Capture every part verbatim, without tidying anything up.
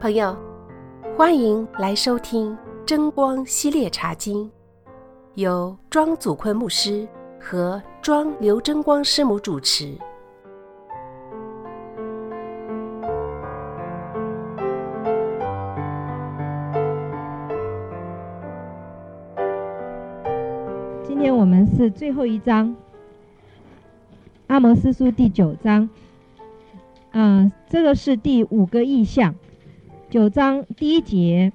朋友，欢迎来收听真光系列茶经，由庄祖坤牧师和庄刘真光师母主持。 今天我们是最后一章，阿摩司书第九章，嗯、呃，这个是第五个意象。九章第一节，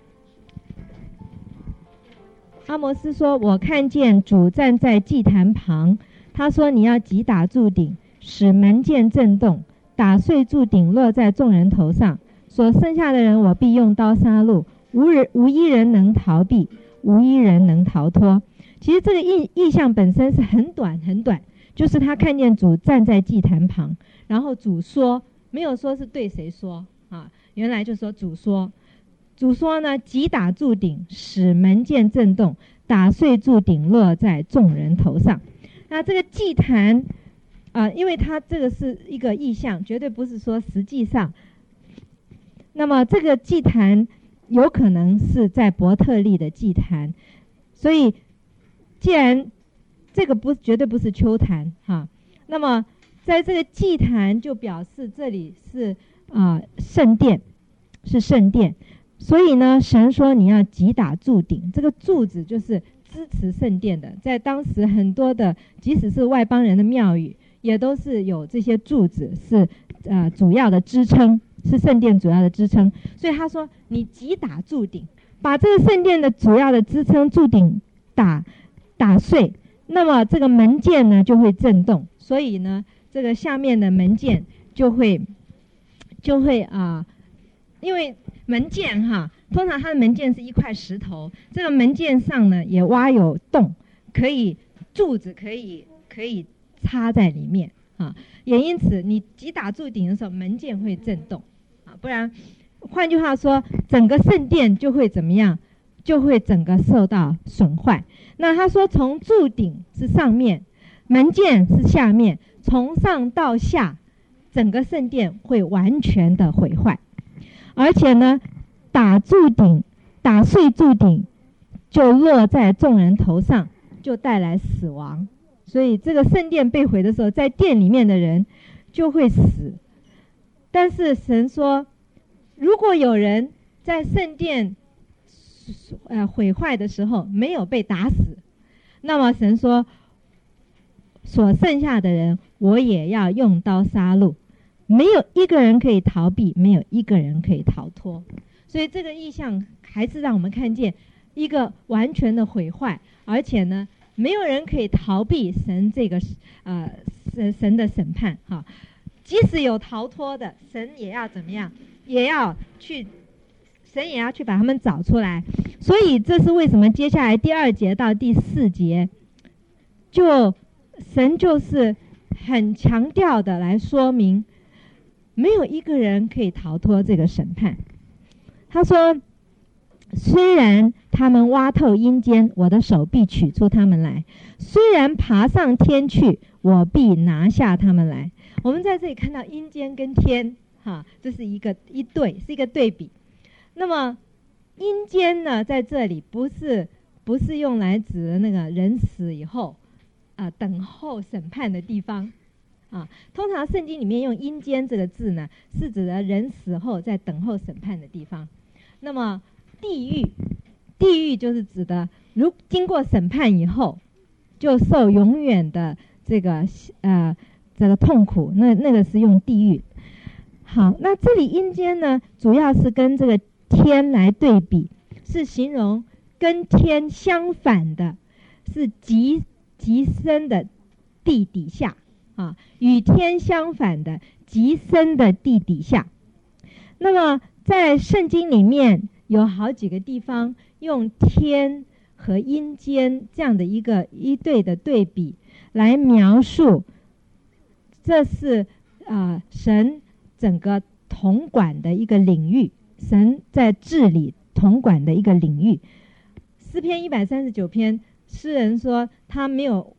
阿摩司说：“我看见主站在祭坛旁，他说：你要击打柱顶，使门键震动，打碎柱顶，落在众人头上。所剩下的人，我必用刀杀戮，无人无一人能逃避，无一人能逃脱。”其实这个意意象本身是很短很短，就是他看见主站在祭坛旁，然后主说，没有说是对谁说啊，原来就说主说，主说呢，击打柱顶，使门键震动，打碎柱顶，落在众人头上。那这个祭坛啊、呃，因为它这个是一个意象，绝对不是说实际上。那么这个祭坛有可能是在伯特利的祭坛，所以既然这个不绝对不是丘坛哈，那么在这个祭坛就表示这里是啊、呃、圣殿，是圣殿，所以呢，神说你要击打柱顶，这个柱子就是支持圣殿的，在当时很多的，即使是外邦人的庙宇，也都是有这些柱子是呃主要的支撑，是圣殿主要的支撑，所以他说你击打柱顶，把这个圣殿的主要的支撑柱顶打。打碎，那么这个门键呢就会震动，所以呢，这个下面的门键就会就会啊、呃，因为门键哈，通常它的门键是一块石头，这个门键上呢也挖有洞，可以柱子可以可以插在里面啊，也因此你击打柱顶的时候，门键会震动啊，不然，换句话说，整个圣殿就会怎么样？就会整个受到损坏。那他说从柱顶是上面，门键是下面，从上到下整个圣殿会完全的毁坏，而且呢打柱顶打碎柱顶就落在众人头上，就带来死亡。所以这个圣殿被毁的时候，在殿里面的人就会死。但是神说，如果有人在圣殿呃，毁坏的时候没有被打死，那么神说所剩下的人我也要用刀杀戮，没有一个人可以逃避，没有一个人可以逃脱。所以这个意象还是让我们看见一个完全的毁坏，而且呢没有人可以逃避神这个呃神神的审判哈。即使有逃脱的，神也要怎么样，也要去神也要去把他们找出来。所以这是为什么接下来第二节到第四节，就神就是很强调的来说明，没有一个人可以逃脱这个审判。他说，虽然他们挖透阴间，我的手必取出他们来；虽然爬上天去，我必拿下他们来。我们在这里看到阴间跟天哈，这是一个一对，是一个对比。那么阴间呢，在这里不是不是用来指那个人死以后啊、呃、等候审判的地方啊。通常圣经里面用阴间这个字呢，是指的人死后在等候审判的地方。那么地狱，地狱就是指的如经过审判以后，就受永远的这个呃这个痛苦，那那个是用地狱。好，那这里阴间呢，主要是跟这个天来对比，是形容跟天相反的，是极极深的地底下啊，与天相反的极深的地底下。那么在圣经里面有好几个地方用天和阴间这样的一个一对的对比来描述，这是啊、呃、神整个统管的一个领域，神在治理统管的一个领域。诗篇一百三十九篇，诗人说他没有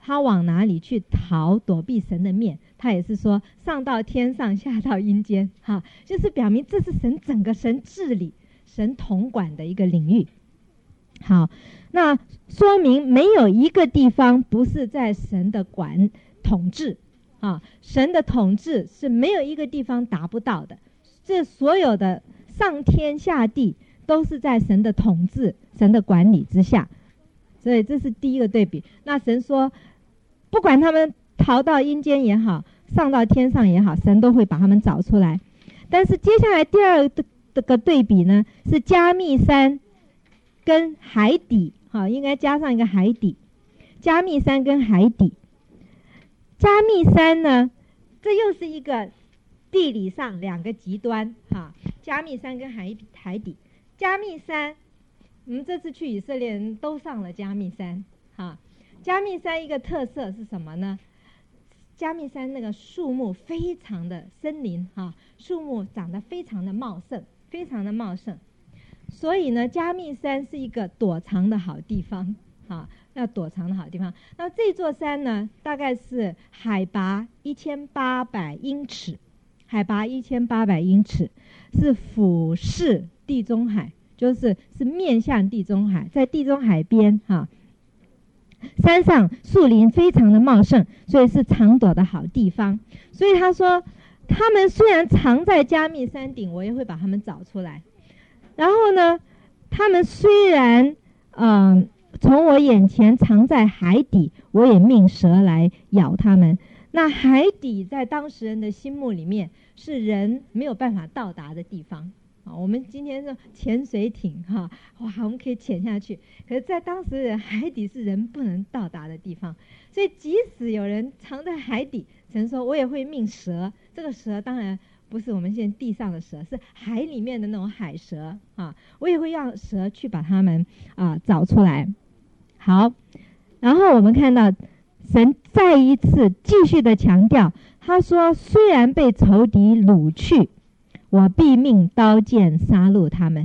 他往哪里去逃躲避神的面？他也是说上到天上，下到阴间，哈，就是表明这是神整个神治理、神统管的一个领域。好，那说明没有一个地方不是在神的管统治啊，神的统治是没有一个地方达不到的。这所有的上天下地都是在神的统治、神的管理之下。所以这是第一个对比。那神说，不管他们逃到阴间也好，上到天上也好，神都会把他们找出来。但是接下来第二个对比呢，是加密山跟海底，好，应该加上一个海底。加密山跟海底，加密山呢，这又是一个地理上两个极端，哈，加密山跟海海底。加密山，我们这次去以色列人都上了加密山，哈。加密山一个特色是什么呢？加密山那个树木非常的森林，哈，树木长得非常的茂盛，非常的茂盛。所以呢，加密山是一个躲藏的好地方，啊，要躲藏的好地方。那这座山呢，大概是海拔一千八百英尺，海拔一千八百英尺，是俯视地中海，就是是面向地中海，在地中海边，哈。山上树林非常的茂盛，所以是藏躲的好地方。所以他说，他们虽然藏在加密山顶，我也会把他们找出来。然后呢，他们虽然嗯、呃、从我眼前藏在海底，我也命蛇来咬他们。那海底在当时人的心目里面是人没有办法到达的地方啊。我们今天说潜水艇哈，哇，我们可以潜下去，可是在当时人海底是人不能到达的地方。所以即使有人藏在海底，神说我也会命蛇。这个蛇当然不是我们现在地上的蛇，是海里面的那种海蛇啊，我也会让蛇去把它们啊找出来。好，然后我们看到神再一次继续的强调，他说虽然被仇敌掳去，我必命刀剑杀戮他们。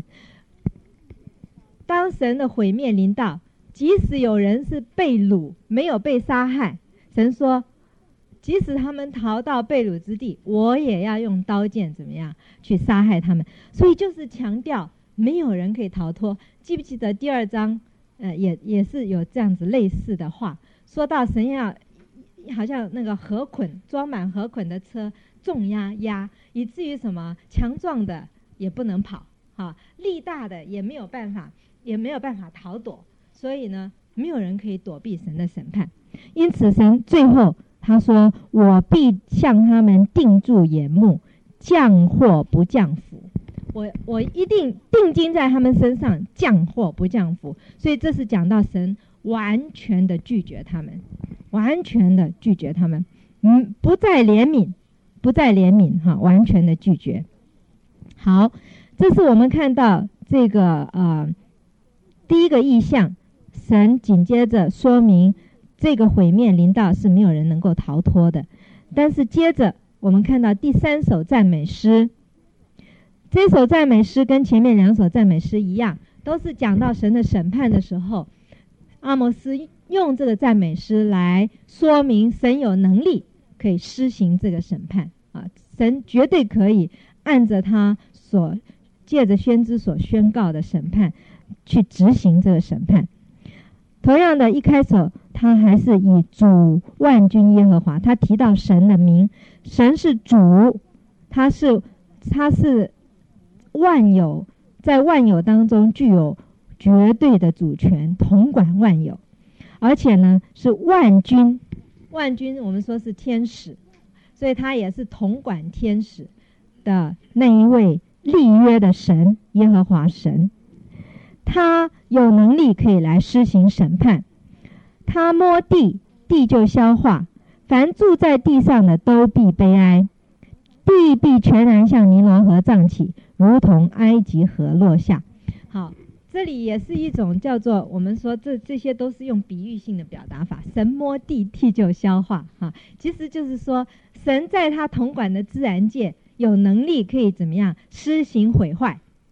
当神的毁灭临到，即使有人是被掳没有被杀害，神说即使他们逃到被掳之地，我也要用刀剑怎么样去杀害他们。所以就是强调没有人可以逃脱。记不记得第二章呃，也也是有这样子类似的话，说到神要好像那个河捆装满河捆的车重压压，以至于什么强壮的也不能跑啊，力大的也没有办法也没有办法逃躲。所以呢，没有人可以躲避神的审判。因此神最后他说，我必向他们定住眼目，降祸不降福。我我一定定睛在他们身上，降祸不降福。所以这是讲到神完全的拒绝他们，完全的拒绝他们，嗯，不再怜悯，不再怜悯哈，完全的拒绝。好，这是我们看到这个呃第一个意象，神紧接着说明这个毁灭临到是没有人能够逃脱的。但是接着我们看到第三首赞美诗，这首赞美诗跟前面两首赞美诗一样，都是讲到神的审判的时候，阿摩斯用这个赞美诗来说明神有能力可以施行这个审判啊，神绝对可以按着他所借着先知所宣告的审判去执行这个审判。同样的，一开首他还是以主万军耶和华，他提到神的名，神是主，他是他是万有，在万有当中具有绝对的主权，统管万有，而且呢是万军，万军我们说是天使，所以他也是统管天使的那一位立约的神，耶和华神。他有能力可以来施行审判，他摸地，地就消化，凡住在地上的都必悲哀，地必全然像尼罗河涨起，如同埃及河落下。好，这里也是一种叫做我们说这这些都是用比喻性的表达法，神摸地，地就消化哈，其实就是说神在他统管的自然界有能力可以怎么样施行毁坏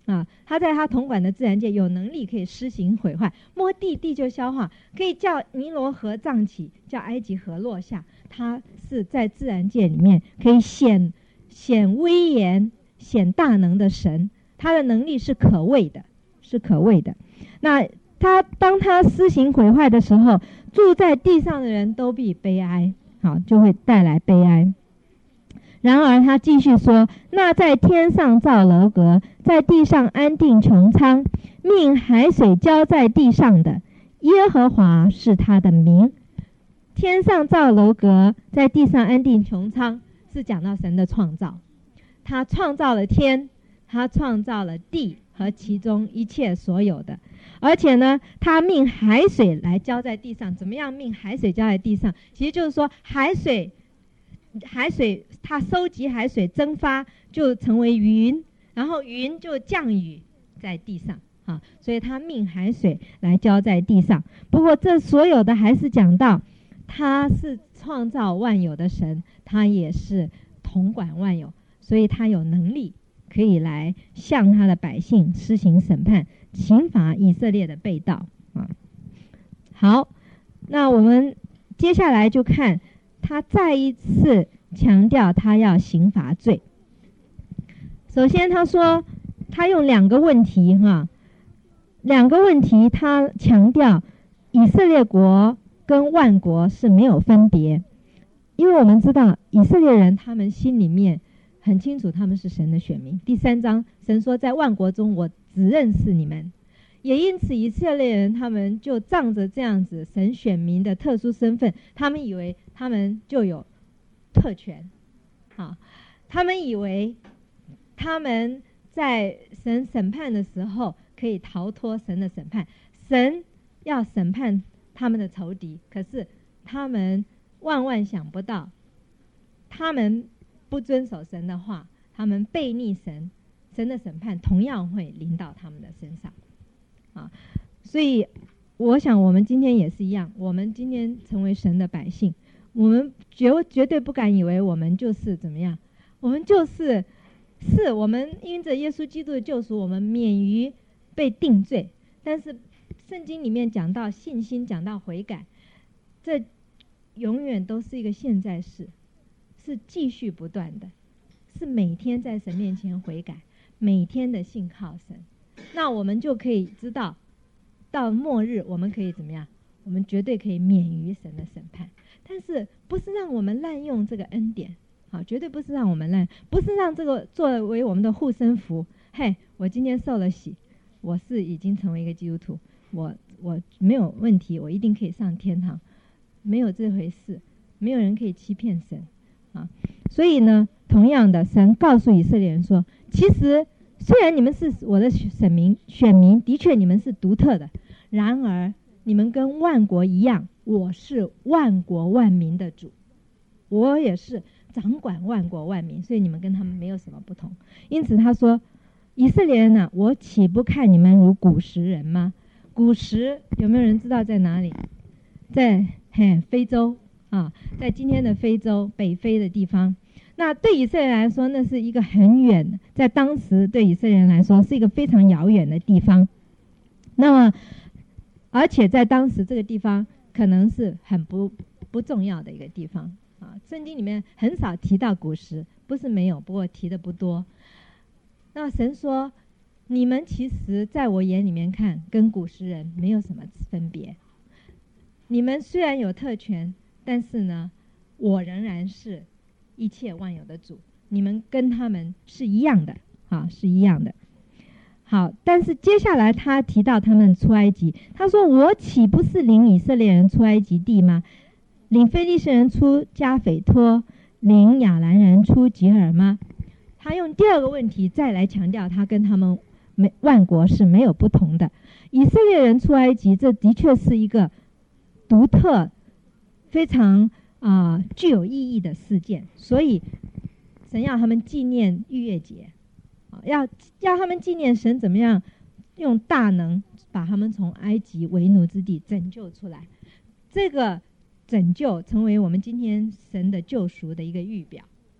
啊，他在他统管的自然界有能力可以施行毁坏，摸地地就消化，可以叫尼罗河涨起，叫埃及河落下。他是在自然界里面可以显显威严、显大能的神，他的能力是可畏的，是可畏的。那他当他施行毁坏的时候，住在地上的人都必悲哀，好，就会带来悲哀。然而他继续说，那在天上造楼阁，在地上安定穹苍，命海水浇在地上的，耶和华是他的名。天上造楼阁，在地上安定穹苍，是讲到神的创造。他创造了天，他创造了地和其中一切所有的。而且呢，他命海水来浇在地上。怎么样命海水浇在地上？其实就是说海水海水它收集海水蒸发就成为云，然后云就降雨在地上啊，所以他命海水来浇在地上。不过这所有的还是讲到他是创造万有的神，他也是统管万有，所以他有能力可以来向他的百姓施行审判，刑罚以色列的背道啊。好，那我们接下来就看他再一次强调他要刑罚罪。首先他说他用两个问题哈，两个问题他强调以色列国跟万国是没有分别，因为我们知道以色列人他们心里面很清楚他们是神的选民。第三章神说在万国中我只认识你们，也因此以色列人他们就仗着这样子神选民的特殊身份，他们以为他们就有特权啊，他们以为他们在神审判的时候可以逃脱神的审判，神要审判他们的仇敌，可是他们万万想不到，他们不遵守神的话，他们悖逆神，神的审判同样会临到他们的身上啊。所以我想我们今天也是一样，我们今天成为神的百姓，我们绝绝对不敢以为我们就是怎么样，我们就是是我们因着耶稣基督的救赎，我们免于被定罪。但是圣经里面讲到信心，讲到悔改，这永远都是一个现在式，是继续不断的，是每天在神面前悔改，每天的信靠神。那我们就可以知道到末日我们可以怎么样，我们绝对可以免于神的审判。但是不是让我们滥用这个恩典，好，绝对不是让我们滥，不是让这个作为我们的护身符。嘿，我今天受了洗，我是已经成为一个基督徒，我我没有问题，我一定可以上天堂，没有这回事，没有人可以欺骗神啊。所以呢，同样的，神告诉以色列人说，其实虽然你们是我的选民选民，的确你们是独特的，然而你们跟万国一样，我是万国万民的主，我也是掌管万国万民，所以你们跟他们没有什么不同。因此他说，以色列人啊，我岂不看你们如古时人吗？古时有没有人知道在哪里？在嘿非洲啊，在今天的非洲北非的地方。那对以色列人来说，那是一个很远，在当时对以色列人来说是一个非常遥远的地方。那么而且在当时这个地方可能是很不不重要的一个地方啊，圣经里面很少提到古时，不是没有，不过提的不多。那神说，你们其实在我眼里面看跟古时人没有什么分别，你们虽然有特权，但是呢我仍然是一切万有的主，你们跟他们是一样的啊，是一样的。好，但是接下来他提到他们出埃及，他说，我岂不是领以色列人出埃及地吗？领非利士人出加斐托，领亚兰人出吉尔吗？他用第二个问题再来强调他跟他们万国是没有不同的。以色列人出埃及，这的确是一个独特非常啊、呃、具有意义的事件，所以神要他们纪念逾越节，要要他们纪念神怎么样用大能把他们从埃及为奴之地拯救出来。这个拯救成为我们今天神的救赎的一个预表。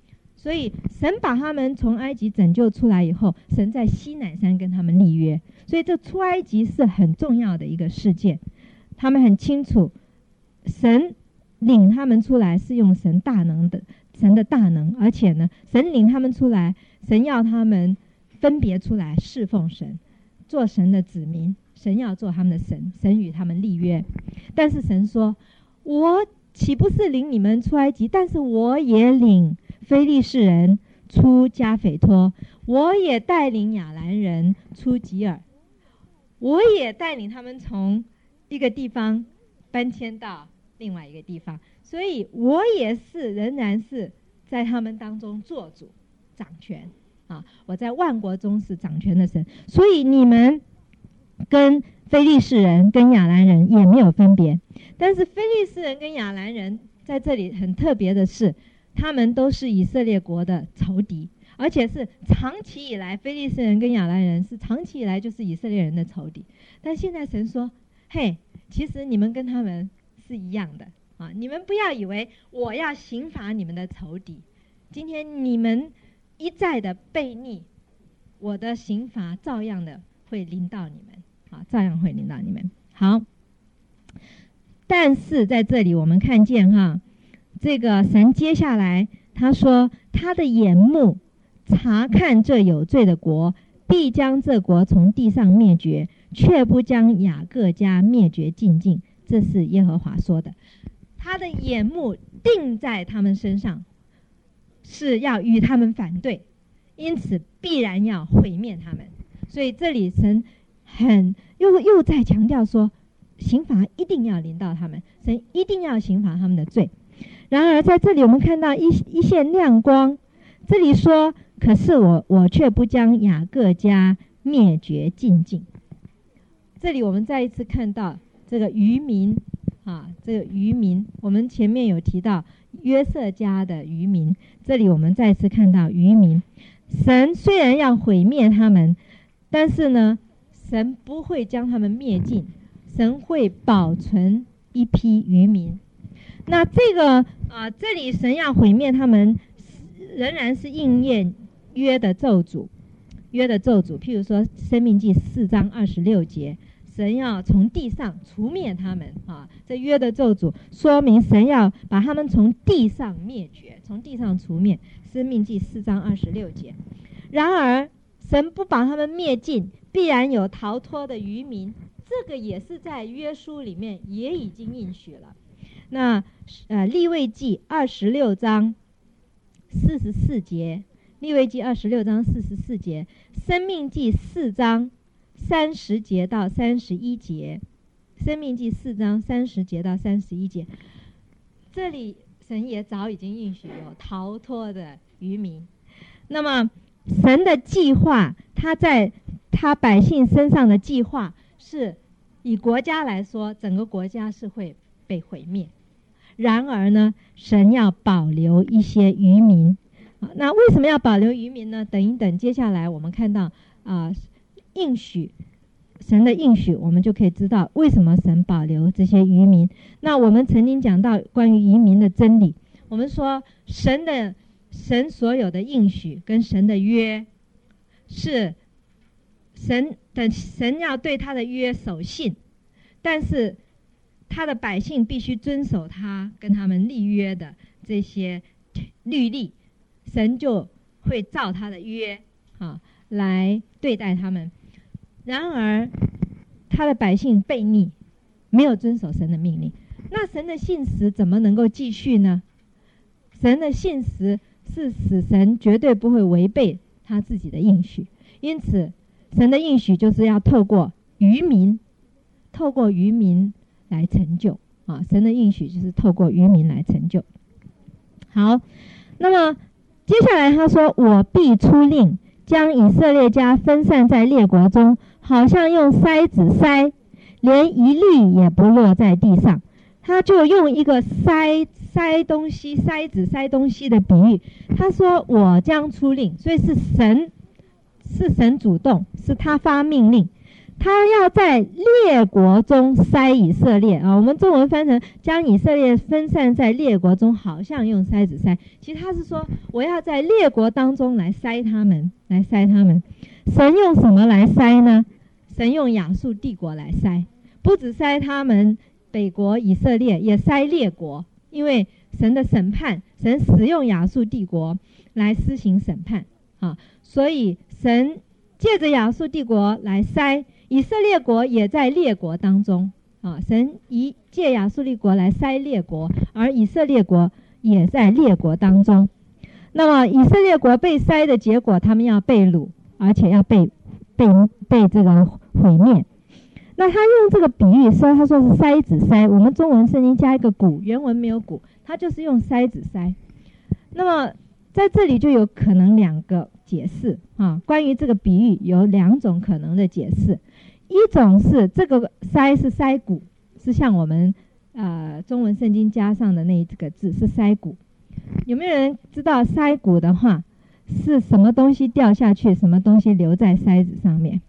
所以神把他们从埃及拯救出来以后，神在西乃山跟他们立约，所以这出埃及是很重要的一个事件。他们很清楚神领他们出来是用神大能的神的大能，而且呢神领他们出来，神要他们分别出来侍奉神，做神的子民，神要做他们的神，神与他们立约。但是神说，我岂不是领你们出埃及，但是我也领非利士人出加斐托，我也带领亚兰人出吉尔，我也带领他们从一个地方搬迁到另外一个地方，所以我也是仍然是在他们当中做主掌权啊！我在万国中是掌权的神，所以你们跟非利士人跟亚兰人也没有分别。但是非利士人跟亚兰人在这里很特别的是，他们都是以色列国的仇敌，而且是长期以来，非利士人跟亚兰人是长期以来就是以色列人的仇敌。但现在神说，嘿，其实你们跟他们是一样的啊！你们不要以为我要刑罚你们的仇敌，今天你们一再的悖逆，我的刑罚照样的会临到你们啊，照样会临到你们。好，但是在这里我们看见哈，这个神接下来他说，他的眼目查看这有罪的国，必将这国从地上灭绝，却不将雅各家灭绝尽尽。这是耶和华说的，他的眼目定在他们身上，是要与他们反对，因此必然要毁灭他们。所以这里神很又又在强调说，刑罚一定要临到他们，神一定要刑罚他们的罪。然而在这里我们看到一一线亮光，这里说，可是我我却不将雅各家灭绝尽尽。这里我们再一次看到这个渔民啊，这个渔民，我们前面有提到约瑟家的渔民，这里我们再次看到渔民。神虽然要毁灭他们，但是呢，神不会将他们灭尽，神会保存一批渔民。那这个啊，这里神要毁灭他们，仍然是应验约的咒诅，约的咒诅。譬如说，申命记四章二十六节。神要从地上除灭他们啊！这约的咒诅说明神要把他们从地上灭绝，从地上除灭。申命记四章二十六节。然而，神不把他们灭尽，必然有逃脱的渔民。这个也是在约书里面也已经应许了。那呃，利未记二十六章四十四节，利未记二十六章四十四节，申命记四章。三十节到三十一节，申命记四章三十节到三十一节，这里神也早已经应许有逃脱的渔民。那么神的计划，他在他百姓身上的计划，是以国家来说，整个国家是会被毁灭。然而呢，神要保留一些渔民。那为什么要保留渔民呢？等一等，接下来我们看到啊。呃应许，神的应许，我们就可以知道为什么神保留这些渔民。那我们曾经讲到关于渔民的真理，我们说神的神所有的应许跟神的约，是神的神要对他的约守信，但是他的百姓必须遵守他跟他们立约的这些律例，神就会照他的约啊来对待他们。然而他的百姓悖逆，没有遵守神的命令，那神的信实怎么能够继续呢？神的信实是使神绝对不会违背他自己的应许，因此神的应许就是要透过渔民透过渔民来成就啊！神的应许就是透过渔民来成就。好，那么接下来他说，我必出令将以色列家分散在列国中，好像用筛子筛，连一粒也不落在地上。他就用一个筛筛东西筛子筛东西的比喻，他说我将出令，所以是神是神主动，是他发命令。 他要在列国中筛以色列啊，我们中文翻成将以色列分散在列国中，好像用筛子筛，其实他是说我要在列国当中来筛他们，来筛他们。神用什么来筛呢？神用亚述帝国来筛，不只筛他们北国以色列，也筛列国，因为神的审判，神使用亚述帝国来施行审判啊，所以神借着亚述帝国来筛以色列国，也在列国当中啊。神一借亚述帝国来筛列国，而以色列国也在列国当中。那么以色列国被筛的结果，他们要被掳，而且要被被被这个毁灭。那他用这个比喻说，他说是筛子筛，我们中文圣经加一个鼓，原文没有鼓，他就是用筛子筛。那么在这里就有可能两个解释啊，关于这个比喻有两种可能的解释。一种是这个筛是筛谷，是像我们呃中文圣经加上的那这个字是筛谷。有没有人知道筛谷的话是什么东西掉下去，什么东西留在筛子上面？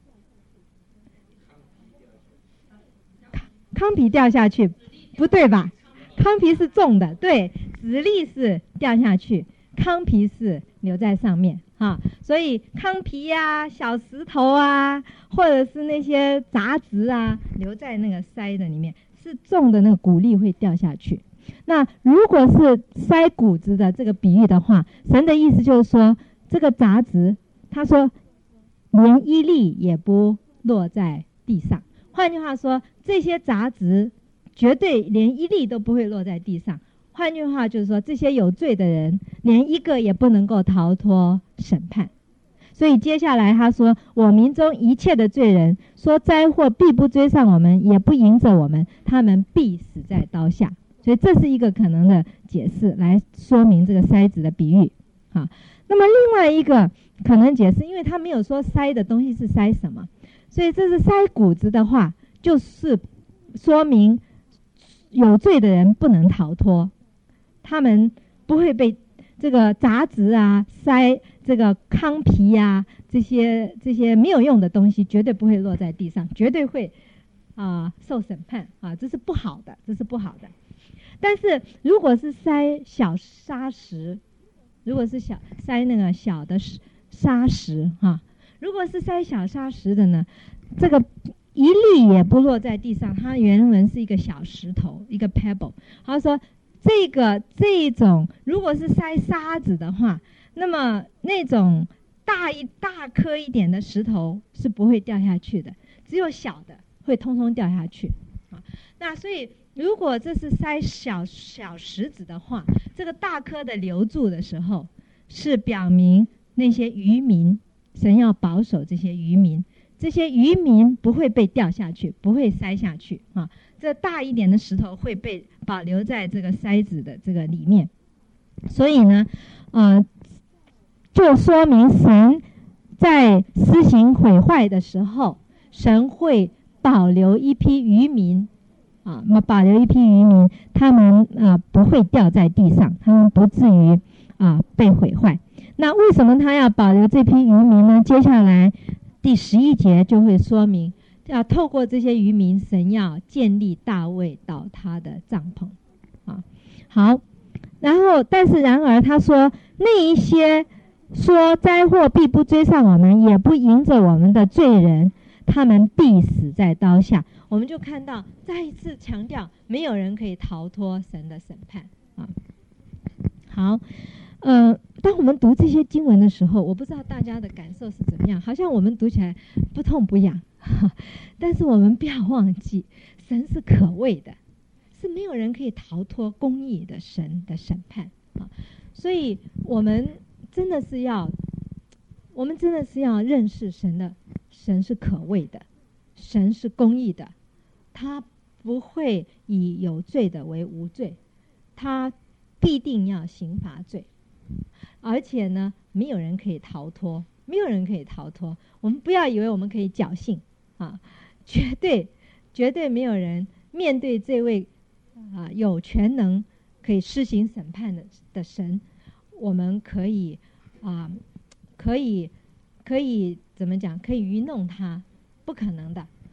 糠皮掉下去，不对吧？糠皮是重的，对，籽粒是掉下去，糠皮是留在上面啊。所以糠皮呀、啊、小石头啊，或者是那些杂质啊，留在那个筛的里面，是重的那个谷粒会掉下去。那如果是筛谷子的这个比喻的话，神的意思就是说，这个杂质，他说连一粒也不落在地上。换句话说，这些杂质绝对连一粒都不会落在地上。换句话就是说，这些有罪的人连一个也不能够逃脱审判。所以接下来他说，我民中一切的罪人，说灾祸必不追上我们，也不迎着我们，他们必死在刀下。所以这是一个可能的解释，来说明这个筛子的比喻。好，那么另外一个可能解释，因为他没有说筛的东西是筛什么，所以这是筛谷子的话，就是说明有罪的人不能逃脱，他们不会被这个杂质啊、筛这个糠皮啊，这些这些没有用的东西绝对不会落在地上，绝对会啊、呃、受审判啊，这是不好的，这是不好的。但是如果是筛小沙石，如果是小筛那个小的沙石哈、啊，如果是筛小沙石的呢，这个一粒也不落在地上，它原文是一个小石头，一个 pebble。他说这个这种如果是筛沙子的话，那么那种大一大颗一点的石头是不会掉下去的，只有小的会通通掉下去啊。那所以如果这是筛小小石子的话，这个大颗的留住的时候，是表明那些渔民，神要保守这些渔民，这些渔民不会被掉下去，不会筛下去啊。这大一点的石头会被保留在这个筛子的这个里面，所以呢，呃，就说明神在施行毁坏的时候，神会保留一批渔民。啊，那么保留一批渔民，他们啊不会掉在地上，他们不至于啊被毁坏。那为什么他要保留这批渔民呢？接下来第十一节就会说明，要透过这些渔民，神要建立大卫倒塌的帐篷。啊，好，然后但是然而他说，那一些说灾祸必不追上我们，也不迎着我们的罪人，他们必死在刀下。我们就看到再一次强调，没有人可以逃脱神的审判啊。好，呃，当我们读这些经文的时候，我不知道大家的感受是怎么样，好像我们读起来不痛不痒，但是我们不要忘记，神是可畏的，是没有人可以逃脱公义的神的审判啊。所以我们真的是要，我们真的是要认识神的，神是可畏的。神是公义的，他不会以有罪的为无罪，他必定要刑罚罪，而且呢，没有人可以逃脱，没有人可以逃脱。我们不要以为我们可以侥幸啊，绝对绝对没有人面对这位啊有全能可以施行审判的的神，我们可以啊可以可以怎么讲？可以愚弄他。不可能的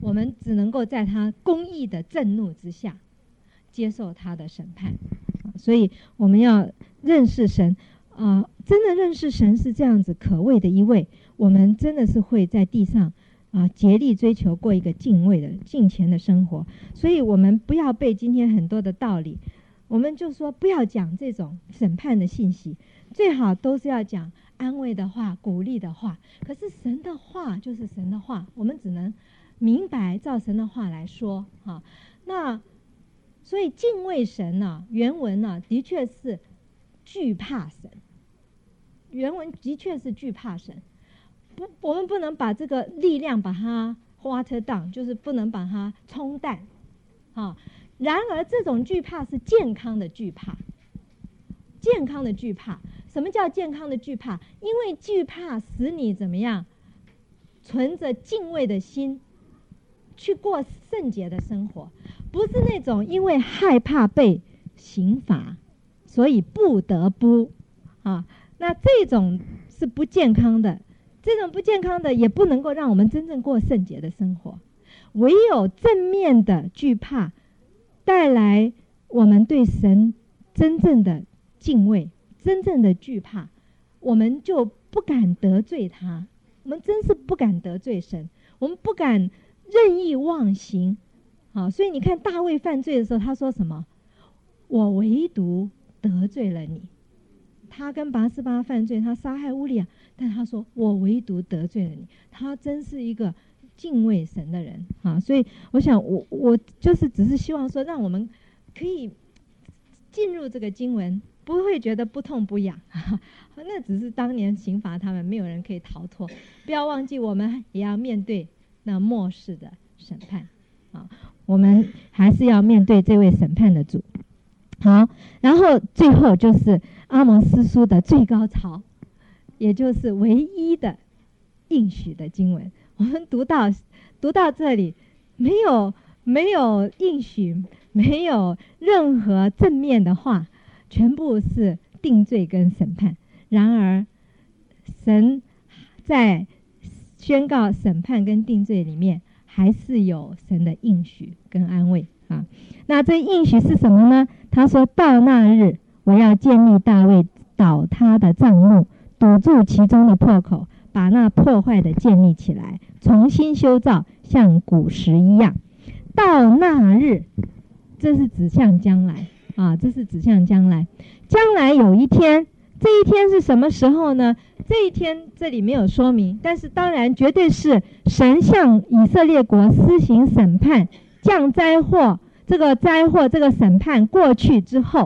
我们只能够在他公义的震怒之下接受他的审判。所以我们要认识神啊、呃，真的认识神是这样子可畏的一位，我们真的是会在地上啊，竭力追求过一个敬畏的敬虔的生活。所以我们不要被今天很多的道理，我们就说不要讲这种审判的信息，最好都是要讲安慰的话、鼓励的话。可是神的话就是神的话，我们只能明白照神的话来说哈。那所以敬畏神呢、啊，原文呢、啊、的确是惧怕神，原文的确是惧怕神。不，我们不能把这个力量把它 water down， 就是不能把它冲淡啊。然而这种惧怕是健康的惧怕，健康的惧怕。什么叫健康的惧怕？因为惧怕使你怎么样，存着敬畏的心去过圣洁的生活，不是那种因为害怕被刑罚所以不得不啊，那这种是不健康的。这种不健康的也不能够让我们真正过圣洁的生活。唯有正面的惧怕带来我们对神真正的敬畏，真正的惧怕，我们就不敢得罪他。我们真是不敢得罪神，我们不敢任意妄行。好，所以你看大卫犯罪的时候，他说什么？我唯独得罪了你。他跟拔示巴犯罪，他杀害乌利亚，但他说我唯独得罪了你。他真是一个敬畏神的人啊！所以我想我我就是只是希望说，让我们可以进入这个经文，不会觉得不痛不痒，那只是当年刑罚他们，没有人可以逃脱。不要忘记我们也要面对那末世的审判啊！我们还是要面对这位审判的主。好，然后最后就是阿摩司书的最高潮，也就是唯一的应许的经文。我们读到读到这里，没有没有应许，没有任何正面的话，全部是定罪跟审判。然而神在宣告审判跟定罪里面，还是有神的应许跟安慰啊。那这应许是什么呢？他说到那日，我要建立大卫倒塌的帐幕，堵住其中的破口，把那破坏的建立起来，重新修造，像古时一样。到那日，这是指向将来啊，这是指向将来。将来有一天，这一天是什么时候呢？这一天这里没有说明，但是当然绝对是神向以色列国施行审判，降灾祸。这个灾祸，这个审判过去之后，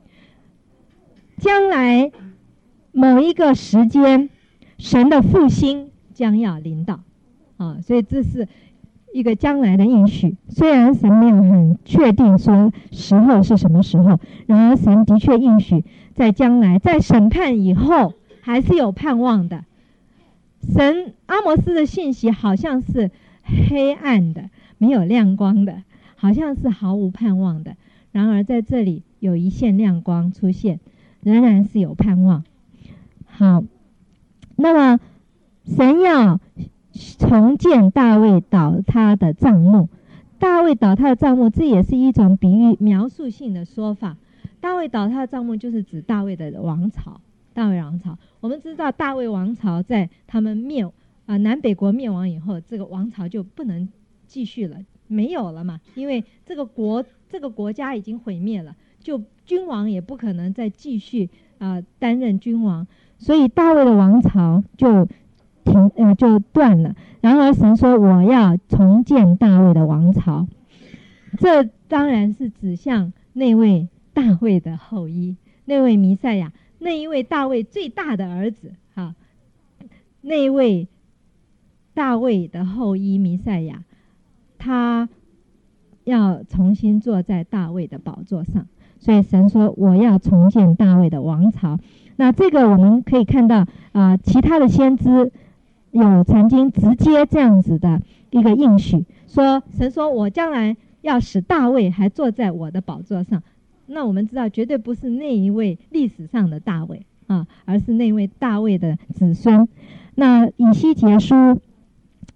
将来某一个时间，神的复兴将要临到啊，所以这是一个将来的应许。虽然神没有很确定说时候是什么时候，然而神的确应许在将来，在审判以后还是有盼望的。神阿摩司的信息好像是黑暗的，没有亮光的，好像是毫无盼望的。然而在这里有一线亮光出现，仍然是有盼望。好，那么神要重建大卫倒塌的帐幕。大卫倒塌的帐幕，这也是一种比喻描述性的说法。大卫倒塌的帐幕就是指大卫的王朝。大卫王朝，我们知道大卫王朝在他们灭啊、呃、南北国灭亡以后，这个王朝就不能继续了，没有了嘛，因为这个国这个国家已经毁灭了，就君王也不可能再继续啊、呃、担任君王，所以大卫的王朝就停呃就断了。然而神说我要重建大卫的王朝，这当然是指向那位大卫的后裔，那位弥赛亚，那一位大卫最大的儿子啊，那一位大卫的后裔弥赛亚，他要重新坐在大卫的宝座上。所以神说我要重建大卫的王朝。那这个我们可以看到啊、呃，其他的先知有曾经直接这样子的一个应许，说神说我将来要使大卫还坐在我的宝座上。那我们知道绝对不是那一位历史上的大卫啊，而是那位大卫的子孙。那以西结书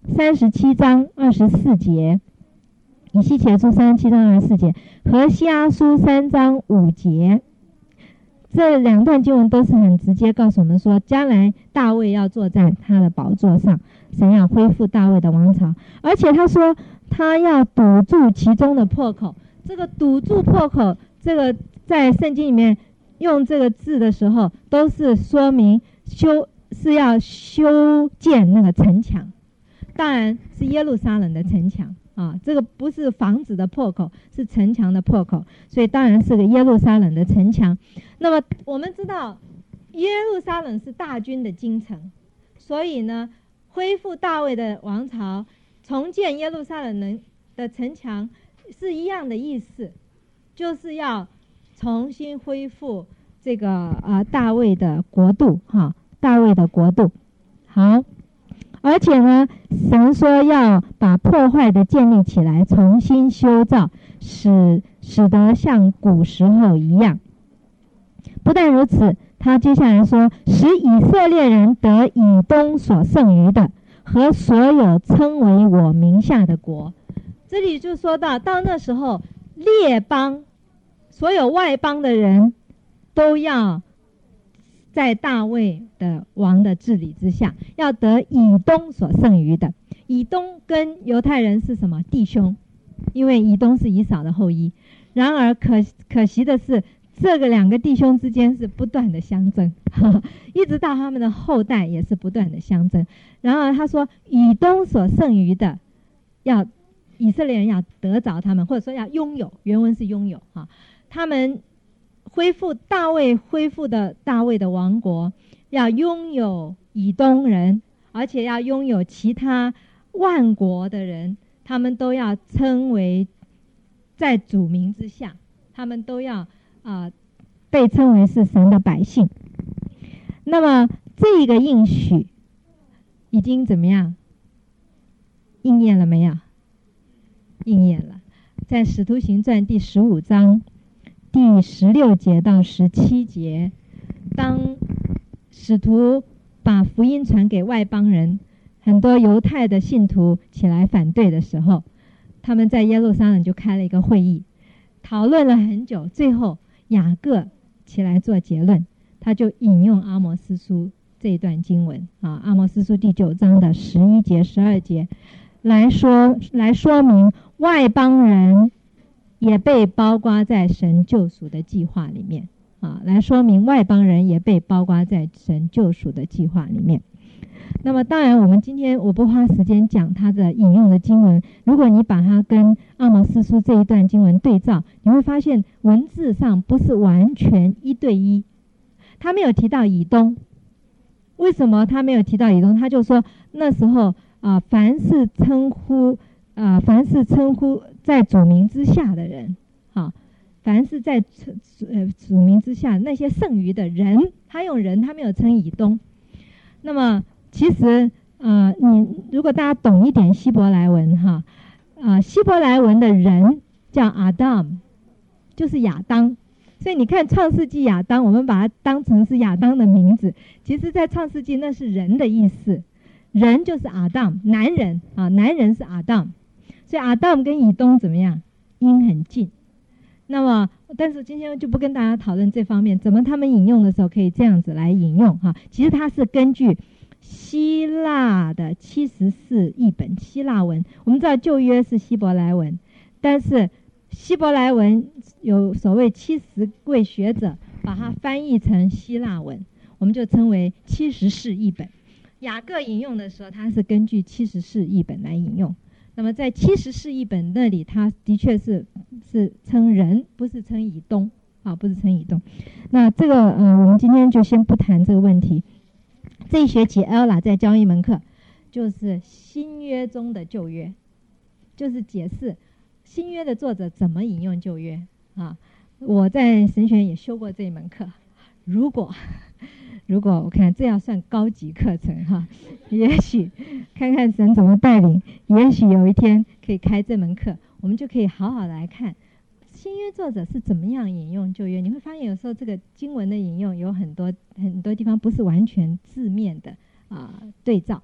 三十七章二十四节，以西结书三十七章二十四节，何西阿书三章五节。这两段经文都是很直接告诉我们说，将来大卫要坐在他的宝座上，神要恢复大卫的王朝，而且他说他要堵住其中的破口。这个堵住破口，这个在圣经里面用这个字的时候，都是说明修是要修建那个城墙，当然是耶路撒冷的城墙啊，这个不是房子的破口，是城墙的破口，所以当然是个耶路撒冷的城墙。那么我们知道耶路撒冷是大军的京城，所以呢恢复大卫的王朝，重建耶路撒冷的城墙是一样的意思，就是要重新恢复这个呃大卫的国度哈，大卫的国度。好，而且呢神说要把破坏的建立起来，重新修造，使使得像古时候一样。不但如此，他接下来说，使以色列人得以东所剩余的和所有称为我名下的国。这里就说到，到那时候列邦所有外邦的人都要在大卫的王的治理之下，要得以东所剩余的。以东跟犹太人是什么弟兄？因为以东是以扫的后裔。然而可可惜的是，这个两个弟兄之间是不断的相争，呵呵，一直到他们的后代也是不断的相争。然而他说以东所剩余的，要以色列人要得着他们，或者说要拥有，原文是拥有哈。他们恢复大卫恢复的大卫的王国，要拥有以东人，而且要拥有其他万国的人，他们都要称为在主名之下，他们都要啊、呃、被称为是神的百姓。那么这个应许已经怎么样应验了没有？应验了，在使徒行传第十五章第十六节到十七节，当使徒把福音传给外邦人，很多犹太的信徒起来反对的时候，他们在耶路撒冷就开了一个会议，讨论了很久，最后雅各起来做结论，他就引用阿摩司书这一段经文啊，阿摩司书第九章的十一节十二节来说来说明外邦人也被包括在神救赎的计划里面啊，来说明外邦人也被包括在神救赎的计划里面。那么当然我们今天我不花时间讲他的引用的经文，如果你把它跟阿摩司书这一段经文对照，你会发现文字上不是完全一对一。他没有提到以东，为什么他没有提到以东？他就说那时候啊、呃，凡是称呼啊、呃，凡是称呼在主名之下的人，啊，凡是在呃主名之下那些剩余的人，他用人，他没有称以东。那么其实呃，你如果大家懂一点希伯来文哈，啊、呃，希伯来文的人叫 Adam， 就是亚当。所以你看创世纪亚当，我们把它当成是亚当的名字，其实在创世纪那是人的意思，人就是 Adam， 男人啊，男人是 Adam， 所以 Adam 跟以东怎么样？音很近。那么但是今天就不跟大家讨论这方面，怎么他们引用的时候可以这样子来引用哈。其实它是根据希腊的七十四译本希腊文，我们知道旧约是希伯来文，但是希伯来文有所谓七十位学者把它翻译成希腊文，我们就称为七十四译本。雅各引用的时候，他是根据七十四译本来引用。那么在七十四译本那里，他的确是是称人，不是称以东啊，不是称以东。那这个呃，我们今天就先不谈这个问题。这一学期 Ella 在教一门课，就是新约中的旧约，就是解释新约的作者怎么引用旧约啊。我在神学院也修过这一门课，如果如果我看这要算高级课程哈，也许看看神怎么带领，也许有一天可以开这门课，我们就可以好好来看新约作者是怎么样引用旧约。你会发现有时候这个经文的引用有很多很多地方不是完全字面的啊、呃、对照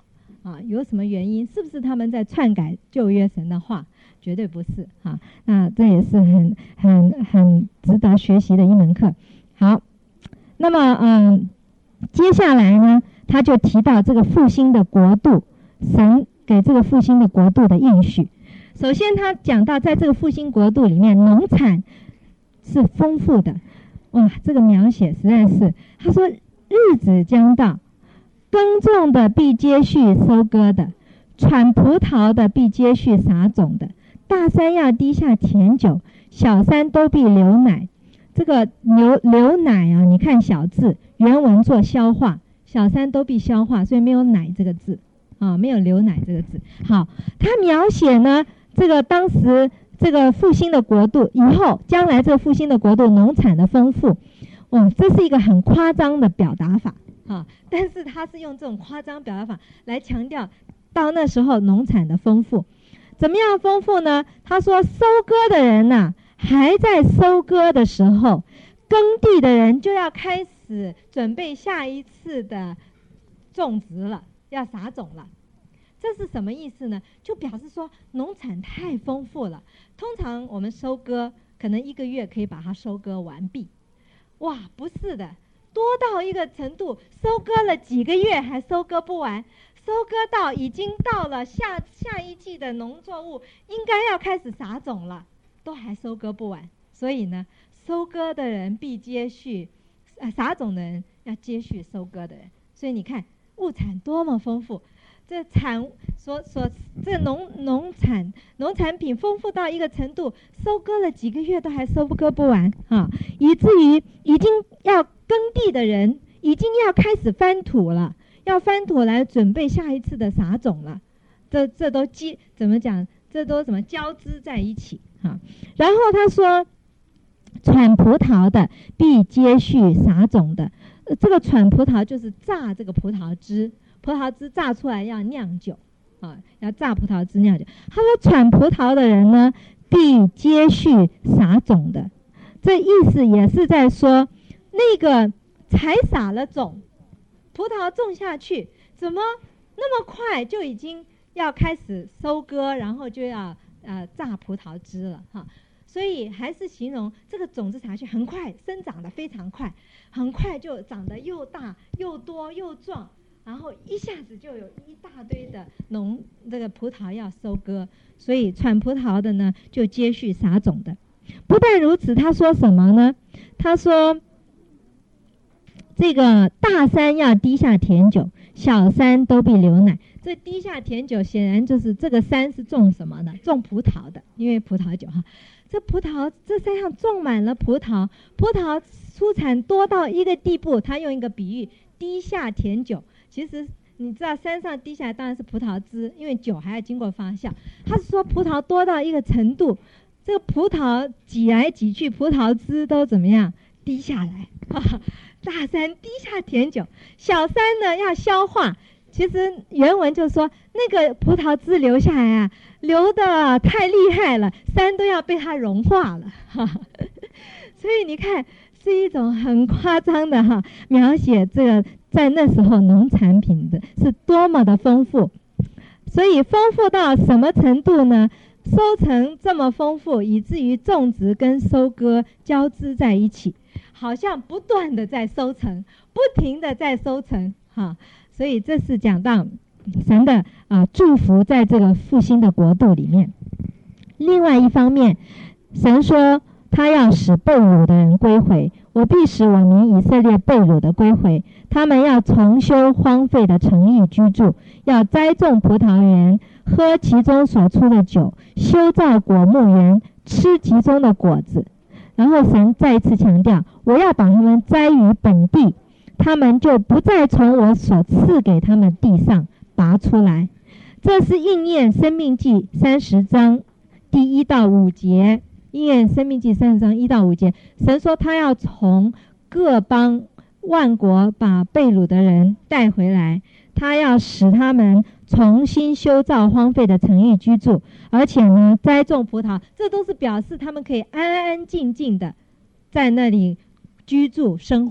啊，有什么原因？是不是他们在篡改旧约神的话？绝对不是啊。那这也是很很很值得学习的一门课。好，那么嗯，接下来呢，他就提到这个复兴的国度，神给这个复兴的国度的应许。首先，他讲到在这个复兴国度里面，农产是丰富的。哇，这个描写实在是，他说日子将到，耕种的必接续收割的，产葡萄的必接续撒种的，大山要滴下甜酒，小山都必流奶。这个流流奶啊，你看小字，原文做消化，小山都必消化，所以没有奶这个字啊，没有流奶这个字。好，他描写呢，这个当时这个复兴的国度，以后将来这个复兴的国度农产的丰富，哇，这是一个很夸张的表达法啊，但是他是用这种夸张表达法来强调到那时候农产的丰富。怎么样丰富呢？他说收割的人呐、啊，还在收割的时候，耕地的人就要开始准备下一次的种植了，要撒种了。这是什么意思呢？就表示说农产太丰富了，通常我们收割可能一个月可以把它收割完毕。哇，不是的，多到一个程度，收割了几个月还收割不完，收割到已经到了下下一季的农作物应该要开始撒种了，都还收割不完。所以呢，收割的人必接续，呃，撒种的人要接续收割的人。所以你看物产多么丰富，这产所所这农农产农产品丰富到一个程度，收割了几个月都还收割不完啊，以至于已经要耕地的人已经要开始翻土了，要翻土来准备下一次的撒种了。这这都接怎么讲？这都怎么交织在一起啊？然后他说，产葡萄的必接续撒种的。呃、这个产葡萄就是榨这个葡萄汁，葡萄汁榨出来要酿酒啊，要榨葡萄汁酿酒。他说产葡萄的人呢，必接续撒种的。这意思也是在说，那个才撒了种，葡萄种下去，怎么那么快就已经要开始收割，然后就要呃榨葡萄汁了哈？所以还是形容这个种子撒下去很快，生长得非常快，很快就长得又大又多又壮，然后一下子就有一大堆的农这个葡萄要收割，所以产葡萄的呢就接续撒种的。不但如此，他说什么呢？他说这个大山要滴下甜酒，小山都必流奶。这滴下甜酒显然就是这个山是种什么的？种葡萄的，因为葡萄酒哈。这葡萄这山上种满了葡萄，葡萄出产多到一个地步，他用一个比喻，滴下甜酒。其实你知道山上滴下来当然是葡萄汁，因为酒还要经过发酵。他是说葡萄多到一个程度，这个葡萄挤来挤去，葡萄汁都怎么样滴下来？大山滴下甜酒，小山呢要消化。其实原文就说那个葡萄汁流下来啊，流的太厉害了，山都要被它融化了哈。所以你看是一种很夸张的哈描写，这个在那时候农产品的是多么的丰富。所以丰富到什么程度呢？收成这么丰富，以至于种植跟收割交织在一起，好像不断的在收成，不停的在收成哈。所以这是讲到神的啊祝福在这个复兴的国度里面。另外一方面，神说他要使被掳的人归回，我必使我民以色列被掳的归回，他们要重修荒废的城邑居住，要栽种葡萄园，喝其中所出的酒，修造果木园，吃其中的果子。然后神再一次强调，我要把他们栽于本地，他们就不再从我所赐给他们地上拔出来。这是应验申命记三十章第一到五节，应验申命记三十章一到五节，神说他要从各邦万国把被掳的人带回来，他要使他们重新修造荒废的城邑居住，而且呢栽种葡萄，这都是表示他们可以安安静静的在那里居住生活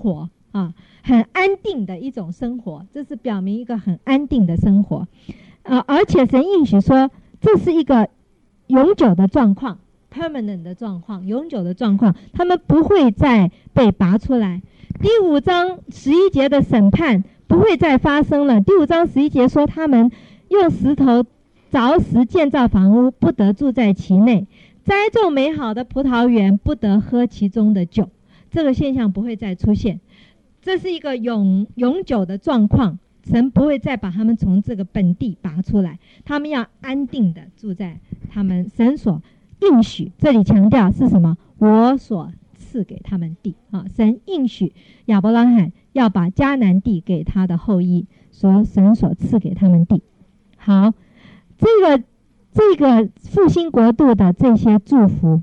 啊，很安定的一种生活，这是表明一个很安定的生活。啊，而且神应许说，这是一个永久的状况 ，permanent 的状况，永久的状况，他们不会再被拔出来。第五章十一节的审判不会再发生了。第五章十一节说，他们用石头凿石建造房屋，不得住在其内；栽种美好的葡萄园，不得喝其中的酒。这个现象不会再出现，这是一个永永久的状况。神不会再把他们从这个本地拔出来，他们要安定的住在他们神所应许，这里强调是什么？我所赐给他们地啊！神应许亚伯拉罕要把迦南地给他的后裔，所神所赐给他们地。好，这个这个复兴国度的这些祝福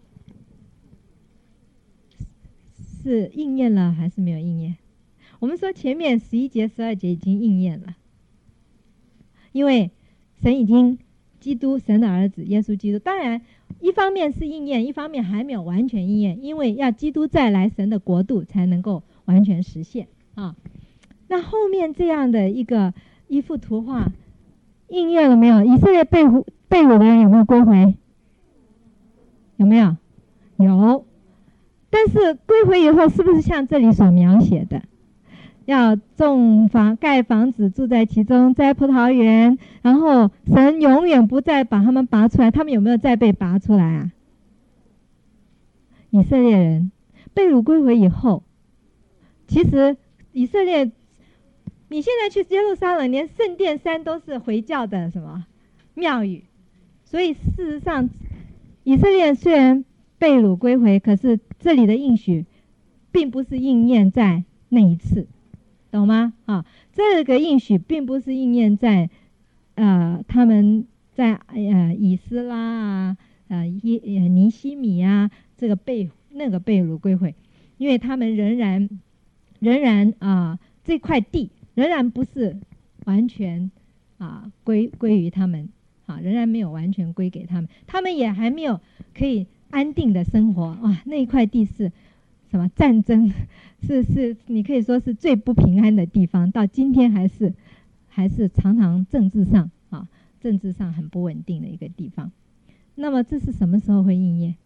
是应验了还是没有应验？我们说前面十一节、十二节已经应验了，因为神已经基督神的儿子耶稣基督，当然一方面是应验，一方面还没有完全应验，因为要基督再来，神的国度才能够完全实现啊。那后面这样的一个一幅图画应验了没有？以色列被掳被掳的人有没有归回？有没有？有。但是归回以后，是不是像这里所描写的？要种房、盖房子，住在其中，栽葡萄园，然后神永远不再把他们拔出来。他们有没有再被拔出来啊？以色列人被掳归回以后，其实以色列，你现在去耶路撒冷，连圣殿山都是回教的什么庙宇，所以事实上，以色列虽然被掳归回，可是这里的应许并不是应验在那一次。懂吗？啊，这个应许并不是应验在，呃，他们在呃以斯拉啊，呃耶呃尼西米啊，这个被那个被掳归回，因为他们仍然仍然啊、呃、这块地仍然不是完全啊归归于他们啊，仍然没有完全归给他们，他们也还没有可以安定的生活啊，那一块地是。什么战争是是你可以说是最不平安的地方，到今天还是还是常常政治上啊政治上很不稳定的一个地方。那么这是什么时候会应验？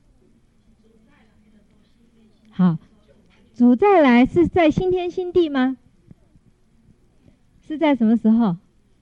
好，主再来是在新天新地吗？是在什么时候？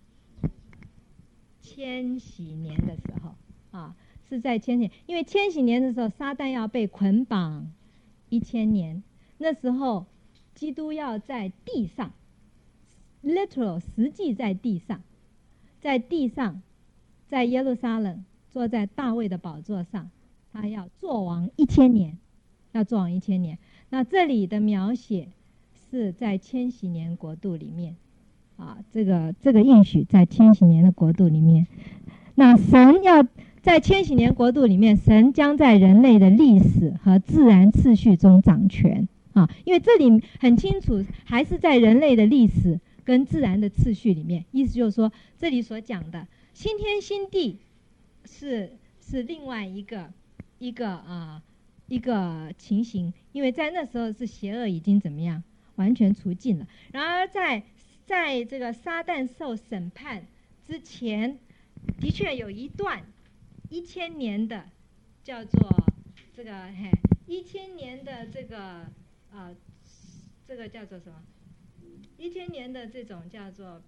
千禧年的时候啊，是在千禧，因为千禧年的时候，撒旦要被捆绑一千年，那时候基督要在地上 literal 实际在地上在地上在耶路撒冷坐在大卫的宝座上，他要做王一千年，要做王一千年。那这里的描写是在千禧年国度里面啊，这个这个应许在千禧年的国度里面。那神要在千禧年国度里面，神将在人类的历史和自然次序中掌权啊！因为这里很清楚，还是在人类的历史跟自然的次序里面。意思就是说，这里所讲的新天新地是是另外一个一个啊一个情形，因为在那时候是邪恶已经怎么样完全除尽了。然而在在这个撒旦受审判之前，的确有一段。一千年的叫做这个嘿，一千年的这个呃，这个叫做什么？一千年的这种叫做，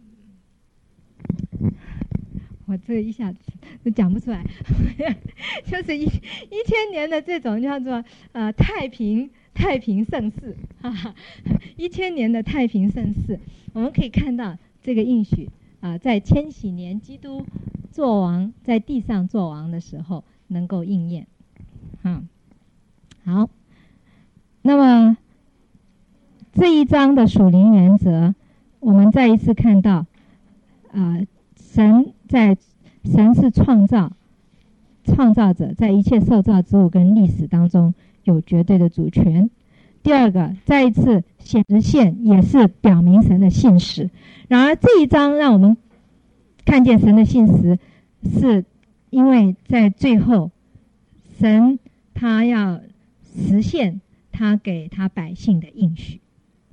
我这一下子都讲不出来，就是一一千年的这种叫做呃太平太平盛世，哈哈，一千年的太平盛世，我们可以看到这个应许啊、呃，在千禧年基督。做王在地上做王的时候能够应验，嗯，好，那么这一章的属灵原则，我们再一次看到，呃，神在神是创造创造者，在一切受造之物跟历史当中有绝对的主权。第二个，再一次显现也是表明神的信实。然而这一章让我们看见神的信实，是因为在最后，神他要实现他给他百姓的应许，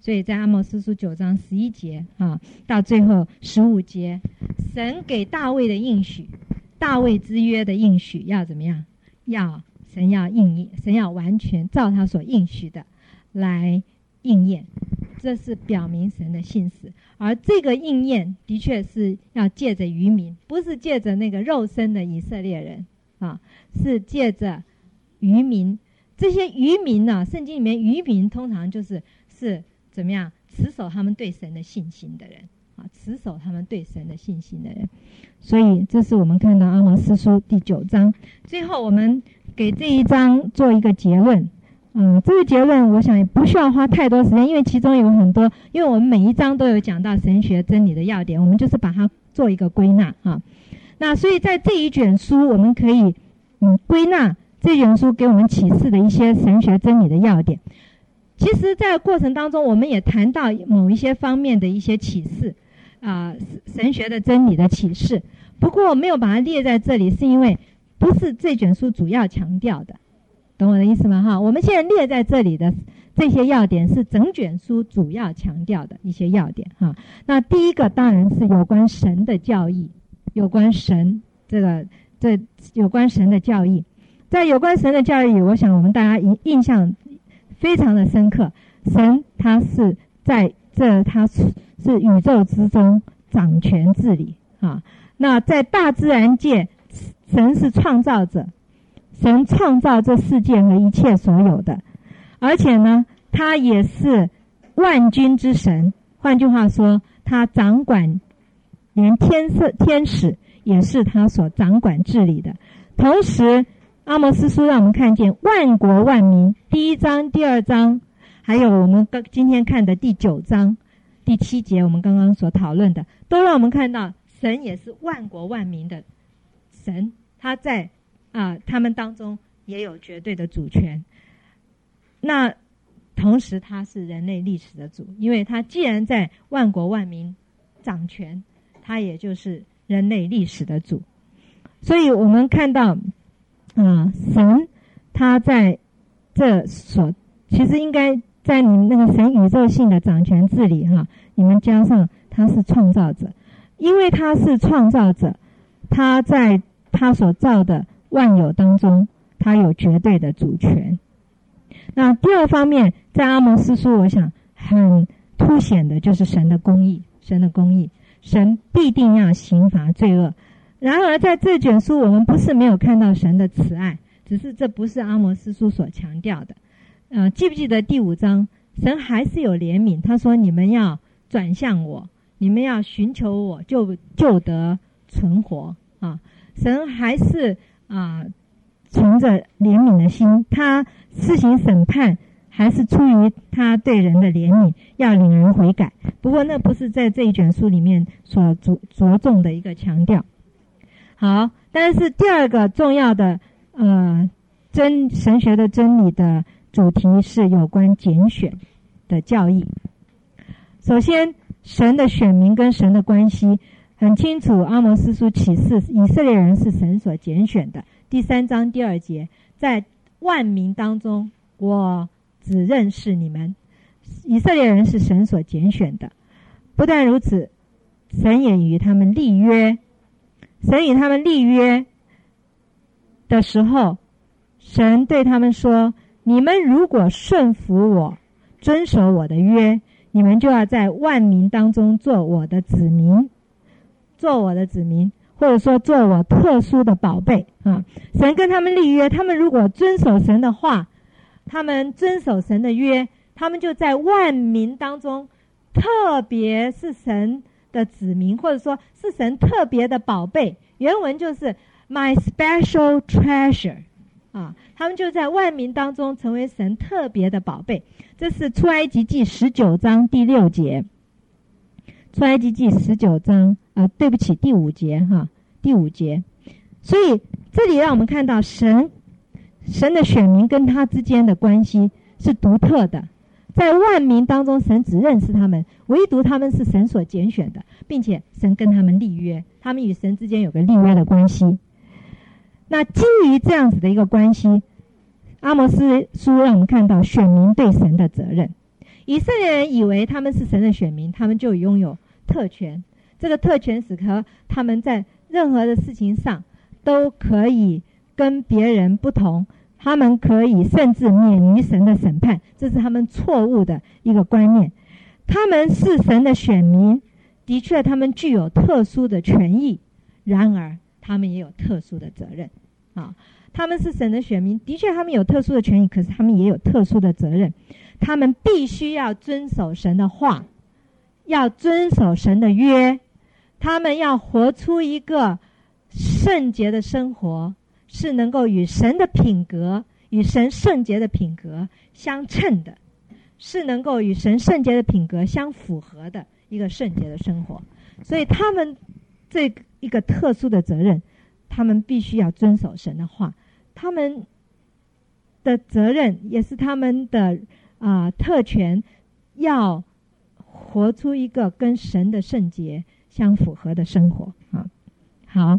所以在阿摩司书九章十一节啊，到最后十五节，神给大卫的应许，大卫之约的应许要怎么样？要神要应验，神要完全照他所应许的来应验，这是表明神的信实。而这个应验的确是要借着渔民，不是借着那个肉身的以色列人啊，是借着渔民。这些渔民呢、啊，圣经里面渔民通常就是是怎么样持守他们对神的信心的人啊，持守他们对神的信心的人。所以这是我们看到阿摩司书第九章。最后我们给这一章做一个结论。嗯，这个结论我想也不需要花太多时间，因为其中有很多，因为我们每一章都有讲到神学真理的要点，我们就是把它做一个归纳啊。那所以在这一卷书，我们可以嗯归纳这卷书给我们启示的一些神学真理的要点。其实在过程当中，我们也谈到某一些方面的一些启示啊、呃，神学的真理的启示。不过我没有把它列在这里，是因为不是这卷书主要强调的。懂我的意思吗？哈，我们现在列在这里的这些要点是整卷书主要强调的一些要点哈。那第一个当然是有关神的教义，有关神这个这有关神的教义，在有关神的教义，我想我们大家印印象非常的深刻。神他是在这他是是宇宙之中掌权治理啊。那在大自然界，神是创造者。神创造这世界和一切所有的，而且呢，他也是万军之神。换句话说，他掌管连天色天使也是他所掌管治理的。同时，阿摩司书让我们看见万国万民，第一章、第二章，还有我们今天看的第九章、第七节，我们刚刚所讨论的，都让我们看到神也是万国万民的神，他在啊，他们当中也有绝对的主权。那同时他是人类历史的主，因为他既然在万国万民掌权，他也就是人类历史的主。所以我们看到啊，神他在这所其实应该在你们那个神宇宙性的掌权治理哈，你们加上他是创造者，因为他是创造者，他在他所造的万有当中，他有绝对的主权。那第二方面，在阿摩司书，我想很凸显的就是神的公义，神的公义，神必定要刑罚罪恶。然而在这卷书，我们不是没有看到神的慈爱，只是这不是阿摩司书所强调的。呃，记不记得第五章，神还是有怜悯，他说你们要转向我，你们要寻求我，就就得存活啊。神还是啊，存着怜悯的心，他施行审判，还是出于他对人的怜悯，要领人悔改。不过那不是在这一卷书里面所着着重的一个强调。好，但是第二个重要的呃真神学的真理的主题是有关拣选的教义。首先，神的选民跟神的关系很清楚，阿摩司书启示以色列人是神所拣选的。第三章第二节，在万民当中，我只认识你们。以色列人是神所拣选的。不但如此，神也与他们立约。神与他们立约的时候，神对他们说，你们如果顺服我，遵守我的约，你们就要在万民当中做我的子民，做我的子民，或者说做我特殊的宝贝啊！神跟他们立约，他们如果遵守神的话，他们遵守神的约，他们就在万民当中，特别是神的子民，或者说是神特别的宝贝。原文就是 my special treasure 啊，他们就在万民当中成为神特别的宝贝。这是出埃及记十九章第六节。出埃及记十九章啊、呃，对不起，第五节哈，第五节。所以这里让我们看到神神的选民跟他之间的关系是独特的，在万民当中，神只认识他们，唯独他们是神所拣选的，并且神跟他们立约，他们与神之间有个立约的关系。那基于这样子的一个关系，阿摩司书让我们看到选民对神的责任。 以色列人以为他们是神的选民，他们就拥有特权，这个特权使得他们在任何的事情上都可以跟别人不同，他们可以甚至免于神的审判，这是他们错误的一个观念。他们是神的选民，的确他们具有特殊的权益，然而他们也有特殊的责任啊。他们是神的选民，的确他们有特殊的权益，可是他们也有特殊的责任。他们必须要遵守神的话，要遵守神的约，他们要活出一个圣洁的生活，是能够与神的品格，与神圣洁的品格相称的，是能够与神圣洁的品格相符合的一个圣洁的生活。所以他们这一个特殊的责任，他们必须要遵守神的话，他们的责任也是他们的啊、呃、特权，要活出一个跟神的圣洁相符合的生活啊。好，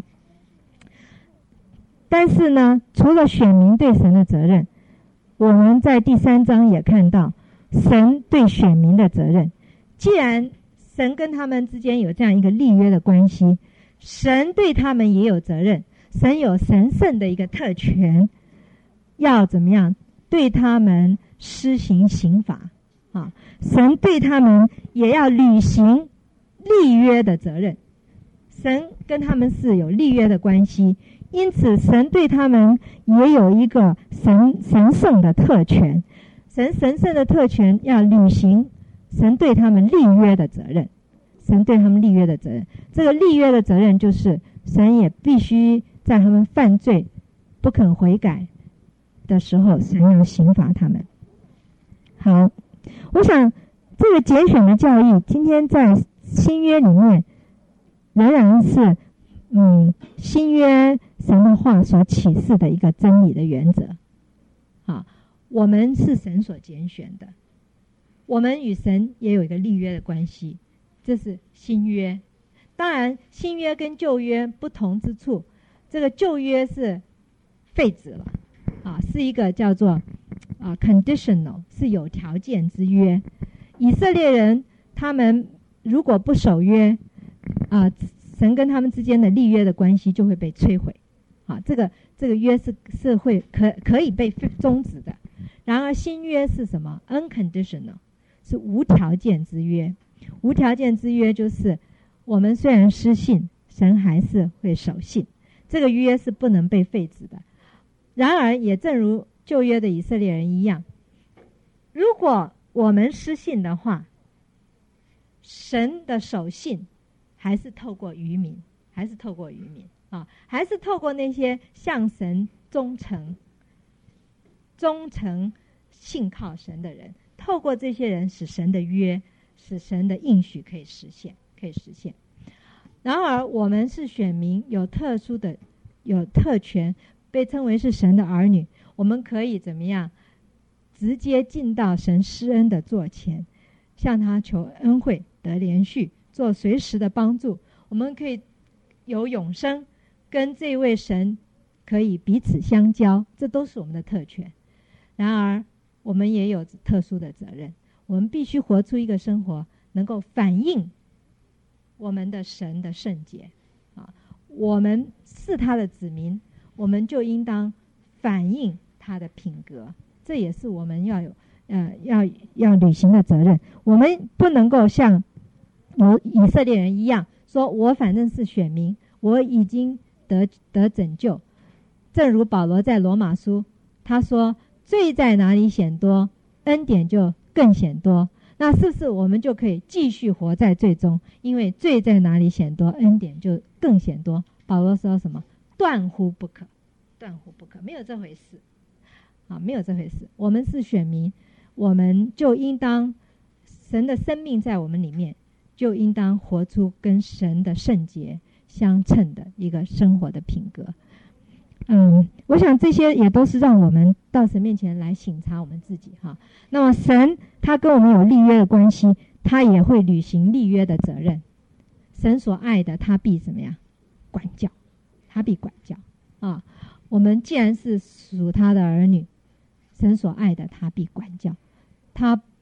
但是呢，除了选民对神的责任，我们在第三章也看到神对选民的责任。既然神跟他们之间有这样一个立约的关系，神对他们也有责任，神有神圣的一个特权，要怎么样对他们施行刑罚啊？神对他们也要履行立约的责任，神跟他们是有立约的关系，因此神对他们也有一个神神圣的特权，神神圣的特权要履行神对他们立约的责任，神对他们立约的责任，这个立约的责任就是神也必须在他们犯罪不肯悔改的时候，神要刑罚他们。好，我想这个拣选的教义今天在新约里面仍然是嗯新约神的话所启示的一个真理的原则。好，我们是神所拣选的，我们与神也有一个立约的关系，这是新约。当然新约跟旧约不同之处，这个旧约是废止了啊，是一个叫做啊 conditional， 是有条件之约。以色列人他们如果不守约啊，神跟他们之间的立约的关系就会被摧毁啊，这个这个约是是会可可以被终止的。然而新约是什么？ unconditional， 是无条件之约。无条件之约就是我们虽然失信，神还是会守信，这个约是不能被废止的。然而也正如旧约的以色列人一样，如果我们失信的话，神的守信还是透过渔民，还是透过渔民啊，还是透过那些向神忠诚忠诚信靠神的人，透过这些人使神的约，使神的应许可以实现，可以实现。然而我们是选民，有特殊的有特权，被称为是神的儿女，我们可以怎么样直接进到神施恩的座前，向他求恩惠，得连续，做随时的帮助。我们可以有永生，跟这位神可以彼此相交，这都是我们的特权。然而我们也有特殊的责任，我们必须活出一个生活能够反映我们的神的圣洁啊！我们是他的子民，我们就应当反映他的品格，这也是我们要有呃要要履行的责任。我们不能够像有以色列人一样，说我反正是选民，我已经得得拯救。正如保罗在罗马书他说，罪在哪里显多，恩典就更显多。那是不是我们就可以继续活在罪中？因为罪在哪里显多，恩典就更显多。保罗说什么？断乎不可，断乎不可，没有这回事啊，没有这回事。我们是选民，我们就应当神的生命在我们里面，就应当活出跟神的圣洁相称的一个生活的品格。嗯，我想这些也都是让我们到神面前来省察我们自己哈。那么神他跟我们有立约的关系，他也会履行立约的责任。神所爱的，他必怎么样？管教，他必管教啊。我们既然是属他的儿女，神所爱的，他必管教。他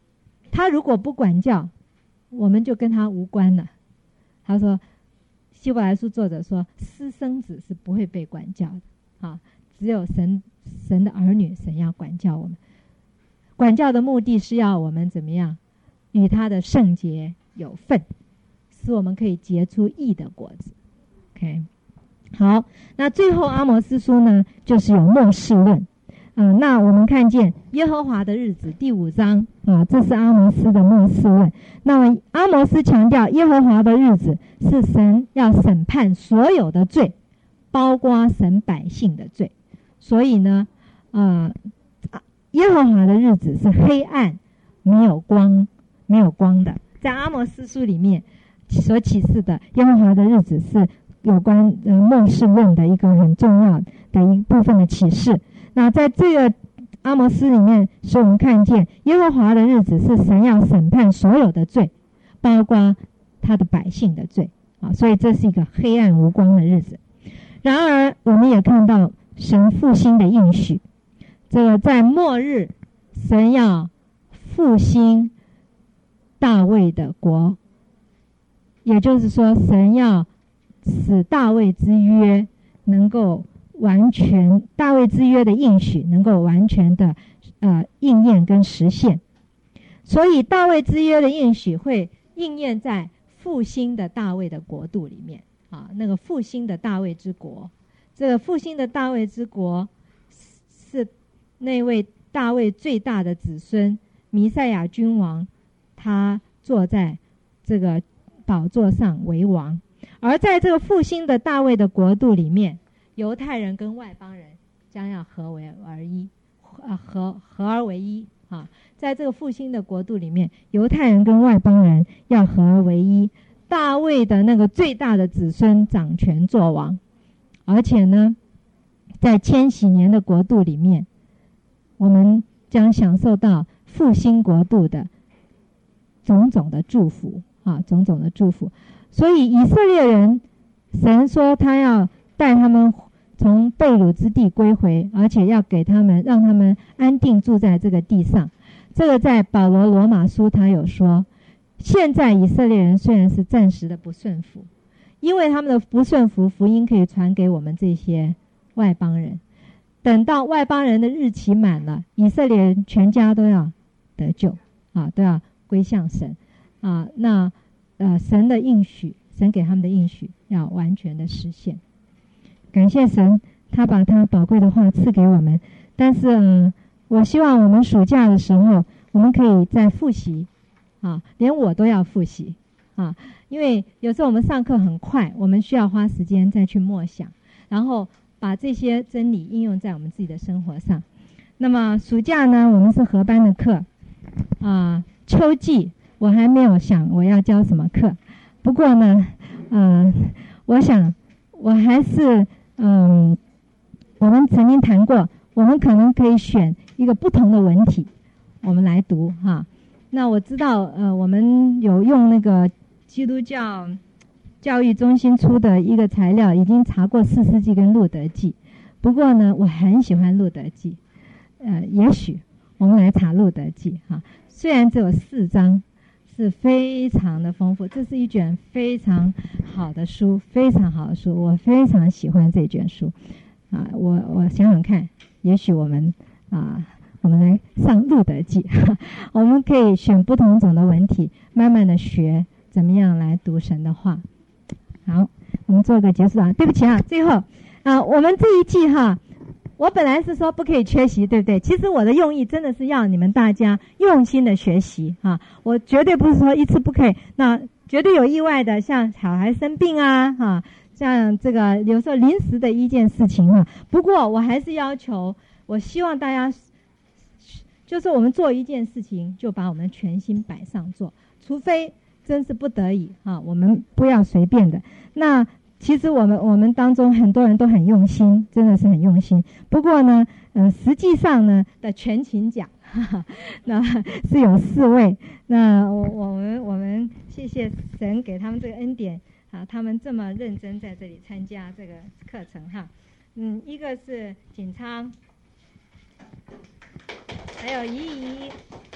他如果不管教，我们就跟他无关了。他说，希伯来书作者说，私生子是不会被管教的啊，只有神神的儿女，神要管教我们。管教的目的是要我们怎么样，与他的圣洁有份，使我们可以结出义的果子。OK， 好，那最后阿摩司书呢，就是有末世论。嗯、呃，那我们看见耶和华的日子第五章啊，这是阿摩司的末世论。那么阿摩司强调耶和华的日子是神要审判所有的罪，包括神百姓的罪。所以呢，呃，耶和华的日子是黑暗，没有光，没有光的。在阿摩司书里面所启示的耶和华的日子是有关呃末世论的一个很重要的一部分的启示。那在这个阿摩司里面，使我们看见耶和华的日子是神要审判所有的罪，包括他的百姓的罪啊，所以这是一个黑暗无光的日子。然而我们也看到神复兴的应许，这个在末日神要复兴大卫的国，也就是说神要使大卫之约能够完全，大卫之约的应许能够完全的呃应验跟实现。所以大卫之约的应许会应验在复兴的大卫的国度里面啊，那个复兴的大卫之国，这个复兴的大卫之国是那位大卫最大的子孙弥赛亚君王，他坐在这个宝座上为王。而在这个复兴的大卫的国度里面，犹太人跟外邦人将要合为而一，呃，合合而为一啊！在这个复兴的国度里面，犹太人跟外邦人要合而为一。大卫的那个最大的子孙掌权作王，而且呢，在千禧年的国度里面，我们将享受到复兴国度的种种的祝福啊，种种的祝福。所以以色列人，神说他要带他们从被掳之地归回，而且要给他们，让他们安定住在这个地上。这个在保罗罗马书他有说，现在以色列人虽然是暂时的不顺服，因为他们的不顺服，福音可以传给我们这些外邦人。等到外邦人的日期满了，以色列人全家都要得救啊，都要归向神啊。那呃，神的应许，神给他们的应许要完全的实现。感谢神，他把他宝贵的话赐给我们。但是嗯，我希望我们暑假的时候，我们可以再复习啊，连我都要复习啊，因为有时候我们上课很快，我们需要花时间再去默想，然后把这些真理应用在我们自己的生活上。那么暑假呢，我们是合班的课啊，秋季我还没有想我要教什么课，不过呢，嗯、呃，我想我还是嗯，我们曾经谈过，我们可能可以选一个不同的文体，我们来读哈。那我知道，呃，我们有用那个基督教教育中心出的一个材料，已经查过士师记跟路德记。不过呢，我很喜欢路德记，呃，也许我们来查路德记哈。虽然只有四章，是非常的丰富，这是一卷非常好的书，非常好的书，我非常喜欢这卷书啊。我我想想看，也许我们啊，我们来上路德记，我们可以选不同种的文体，慢慢的学怎么样来读神的话。好，我们做个结束啊。对不起啊，最后啊，我们这一季哈，我本来是说不可以缺席，对不对？其实我的用意真的是要你们大家用心的学习啊，我绝对不是说一次不可以，那绝对有意外的，像小孩生病啊，哈、啊，像这个有时候临时的一件事情啊。不过我还是要求，我希望大家，就是我们做一件事情，就把我们全心摆上做，除非真是不得已啊，我们不要随便的。那其实我们我们当中很多人都很用心，真的是很用心。不过呢，呃，实际上呢的全勤奖，哈哈，那是有四位。那我我们我们谢谢神给他们这个恩典啊，他们这么认真在这里参加这个课程哈。嗯，一个是景昌，还有怡怡，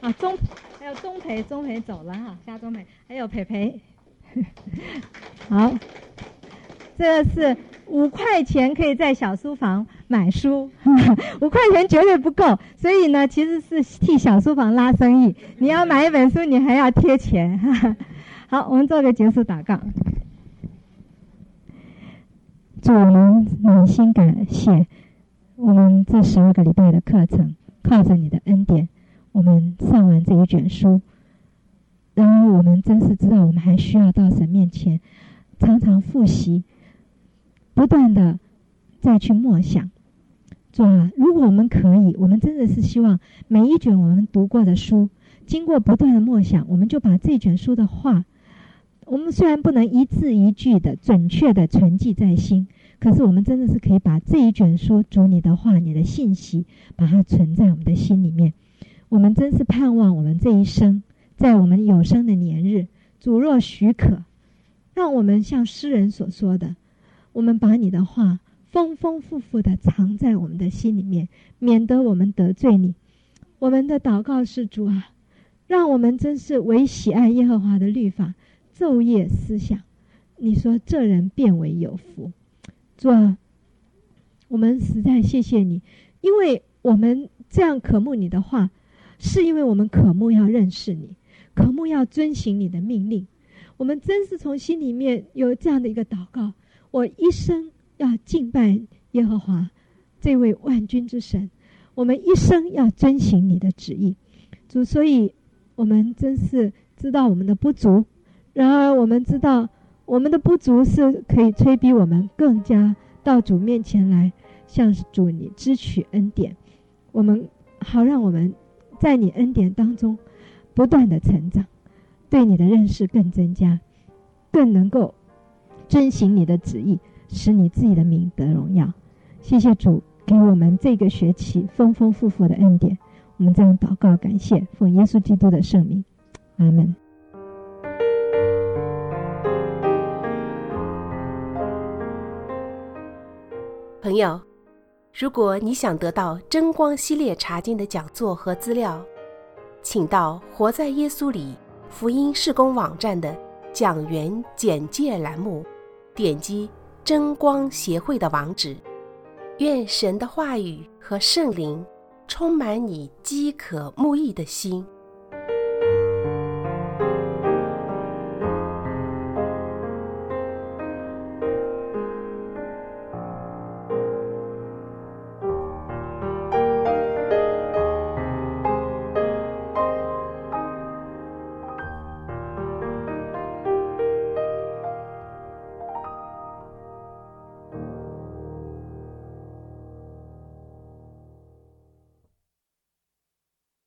啊，钟还有钟培，钟培走了哈，夏钟培，还有培培。好，这是五块钱可以在小书房买书，五块钱绝对不够，所以呢，其实是替小书房拉生意。你要买一本书，你还要贴钱。好，我们做个结束祷告。主，我们满心感谢，我们这十二个礼拜的课程，靠着你的恩典，我们上完这一卷书。然而我们真是知道，我们还需要到神面前常常复习，不断的再去默想。主啊，如果我们可以，我们真的是希望每一卷我们读过的书，经过不断的默想，我们就把这卷书的话，我们虽然不能一字一句的准确的存记在心，可是我们真的是可以把这一卷书，主你的话，你的信息，把它存在我们的心里面。我们真是盼望我们这一生，在我们有生的年日，主若许可，让我们像诗人所说的，我们把你的话丰丰富富的藏在我们的心里面，免得我们得罪你。我们的祷告是，主啊，让我们真是为喜爱耶和华的律法，昼夜思想。你说这人变为有福。主啊，我们实在谢谢你，因为我们这样渴慕你的话，是因为我们渴慕要认识你，渴慕要遵行你的命令。我们真是从心里面有这样的一个祷告，我一生要敬拜耶和华这位万军之神，我们一生要遵行你的旨意。主，所以我们真是知道我们的不足，然而我们知道我们的不足是可以催逼我们更加到主面前来，向主你支取恩典，我们好让我们在你恩典当中不断的成长，对你的认识更增加，更能够遵行你的旨意，使你自己的名得荣耀。谢谢主给我们这个学期丰丰富富的恩典，我们这样祷告感谢，奉耶稣基督的圣名，阿们。 朋友，如果你想得到真光系列查经的讲座和资料，请到活在耶稣里福音事工网站的讲员简介栏目，点击真光协会的网址。愿神的话语和圣灵充满你饥渴慕义的心，